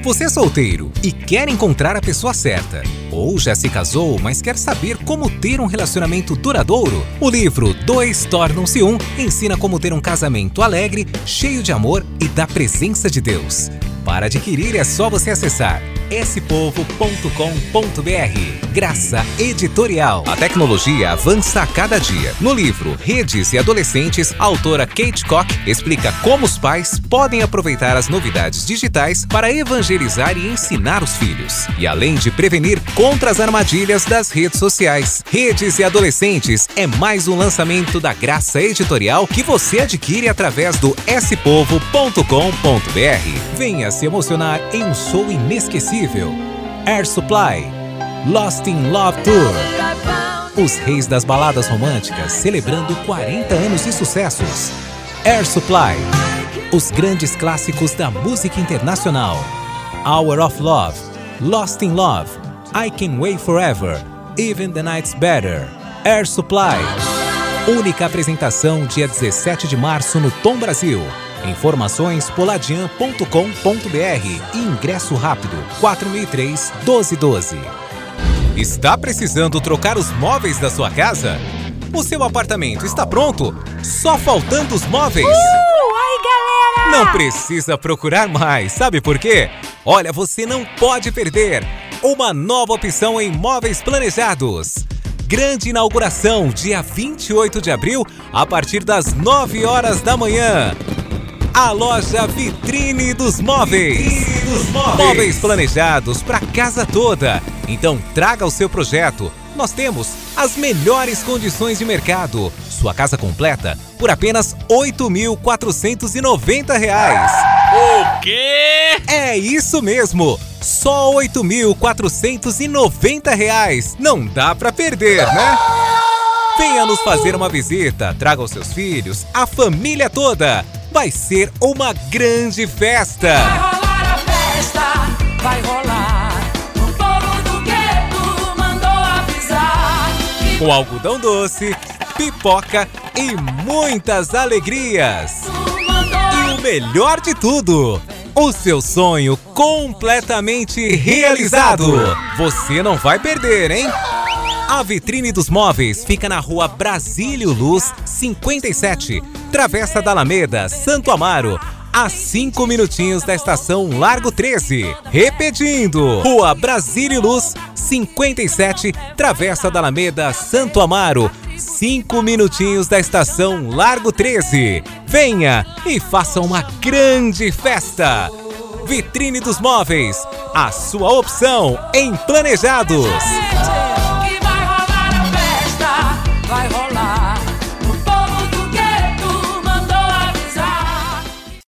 Você é solteiro e quer encontrar a pessoa certa? Ou já se casou, mas quer saber como ter um relacionamento duradouro? O livro Dois Tornam-se Um ensina como ter um casamento alegre, cheio de amor e da presença de Deus. Para adquirir é só você acessar essepovo.com.br. Graça Editorial. A tecnologia avança a cada dia. No livro Redes e Adolescentes, a autora Kate Koch explica como os pais podem aproveitar as novidades digitais para evangelizar e ensinar os filhos. E além de prevenir contra as armadilhas das redes sociais. Redes e Adolescentes é mais um lançamento da Graça Editorial que você adquire através do essepovo.com.br. Venha se emocionar em um show inesquecível. Air Supply, Lost in Love Tour. Os reis das baladas românticas celebrando 40 anos de sucessos. Air Supply, os grandes clássicos da música internacional. Hour of Love, Lost in Love, I Can Wait Forever, Even the Night's Better. Air Supply, única apresentação dia 17 de março no Tom Brasil. Informações poladian.com.br e ingresso rápido 4003-1212. Está precisando trocar os móveis da sua casa? O seu apartamento está pronto? Só faltando os móveis? Aí, galera! Não precisa procurar mais, sabe por quê? Olha, você não pode perder uma nova opção em móveis planejados. Grande inauguração, dia 28 de abril, a partir das 9 horas da manhã. A loja Vitrine dos Móveis. Móveis planejados para casa toda. Então traga o seu projeto. Nós temos as melhores condições de mercado. Sua casa completa por apenas R$ 8.490. O quê? É isso mesmo. Só R$ 8.490. Não dá para perder, né? Venha nos fazer uma visita. Traga os seus filhos, a família toda. Vai ser uma grande festa! Vai rolar a festa, vai rolar. O povo do gueto mandou avisar. Com algodão doce, pipoca e muitas alegrias! E o melhor de tudo! O seu sonho completamente realizado! Você não vai perder, hein? A Vitrine dos Móveis fica na rua Brasílio Luz, 57, Travessa da Alameda, Santo Amaro, a 5 minutinhos da estação Largo 13. Repetindo, rua Brasílio Luz, 57, Travessa da Alameda, Santo Amaro, 5 minutinhos da estação Largo 13. Venha e faça uma grande festa! Vitrine dos Móveis, a sua opção em planejados.